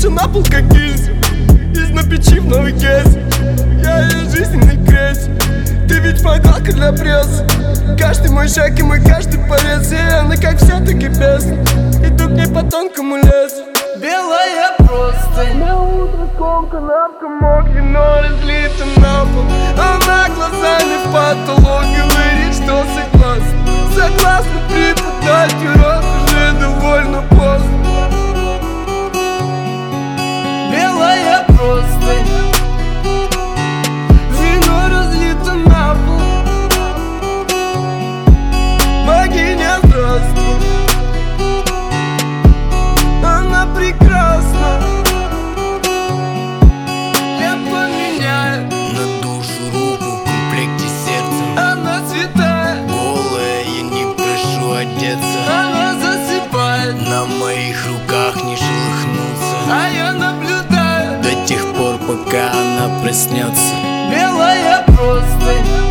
все на пол как гильзы, из на печи в новой кейсе. Я ее жизненный крейс. Ты ведь подалка для прессы. Каждый мой шаг и мой каждый порез. И она как все-таки без. Иду к ней по тонкому лесу. Белая простынь. На утро скомкана в комок, вино разлито на пол. Она глазами в потолок говорит, что согласна. Согласна преподать урок, уже довольно поздно. Белая простынь. Вино разлито на пол. Богиня, здравствуй. Она прекрасна. Я поменяю На душу руку в комплекте сердца. Она святая. Голая, я не прошу одеться. Она засыпает, На моих руках не шелохнуться. а я наблюдаю. До тех пор, пока она проснется. Белая простынь.